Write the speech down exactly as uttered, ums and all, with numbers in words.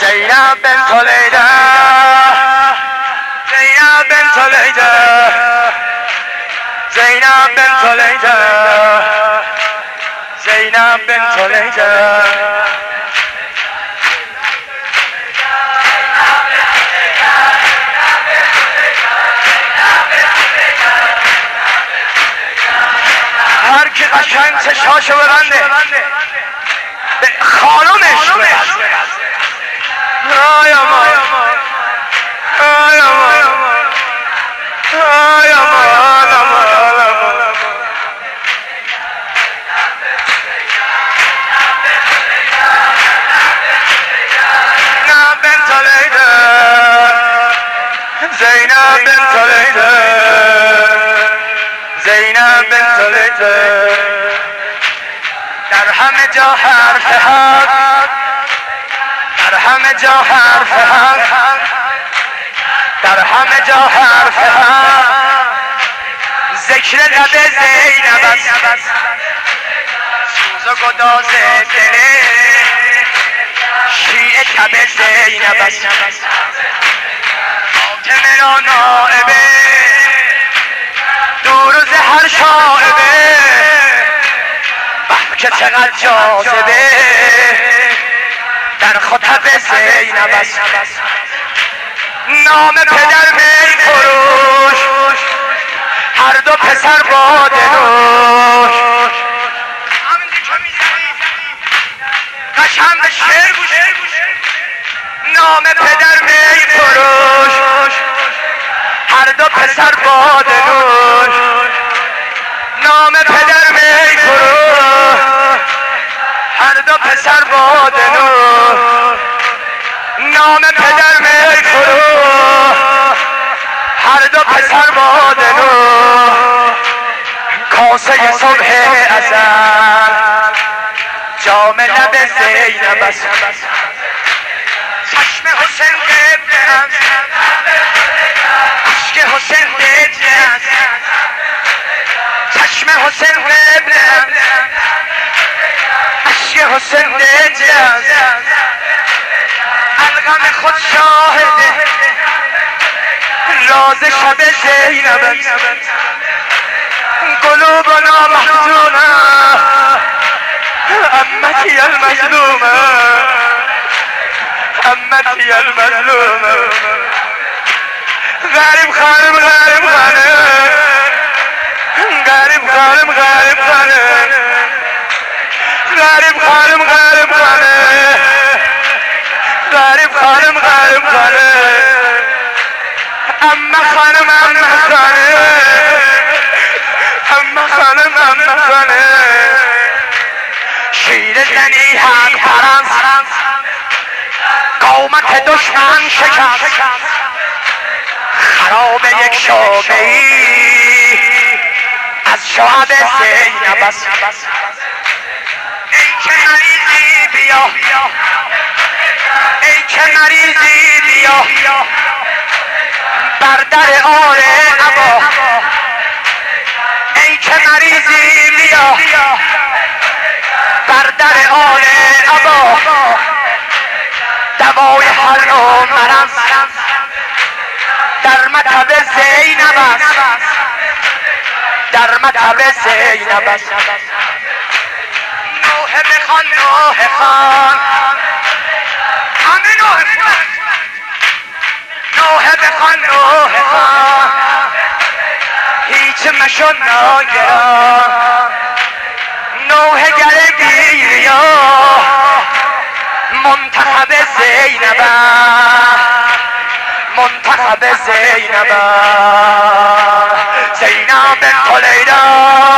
زینب بنت لیلا زینب بنت لیلا زینب بنت لیلا زینب بنت لیلا هر کی قشنگ چشاشو ببنده به خانمش ببنده آی امان آی امان آی امان امان زینب بنت لیلا زینب بنت لیلا زینب بنت لیلا در همه جا حرف حق در همه جا حرف حق در همه جا حرف حق ذکر لب زینب است سوز و گداز دل شیعه تب زینب است فاطمه را نائبه دور و زهر شائبه که چقدر جاذبه در خطب زینب است نام پدر می فروش هر دو پسر باده نوش قشنگ شعر گوش نام پدر می فروش هر دو پسر باده نوش نام پدر می فروش هر دو پسر باده نوش نام پدر می فروش هر دو پسر باده نوش کاسه صبح ازل جام لب زینب است چشم حسین قبله است عشق حسین قبله است چشم حسین قبله است عشق حسین قبله است الغم خود شاهده راز شب زینب است قلوبنا محزونه امتی المظلومه امتی المظلومه غریب خانم غریب خانم غریب خانم غریب خانم غریب خانم غریب خانم غریب خانم غریب خانم اما خانم اما خانم اما خانم اما خانم شیر زنی حق پرست قومت دشمن شکست خراب یک شعبه ای از شعب زینب است ای که مریضی بیا ای که مریضی بیا بر در آل عبا ای که مریضی بیا بر در آل عبا دوای هر نوع مرض در مطب زینب است در مطب زینب است نوحه بخوان نوحه خان همه نوحه خان نوحه بخوان نوحه خان هیچ مشو ناگران نوحه گر بیریا منتخب زینب منتخب زینب زینب بنت لیلا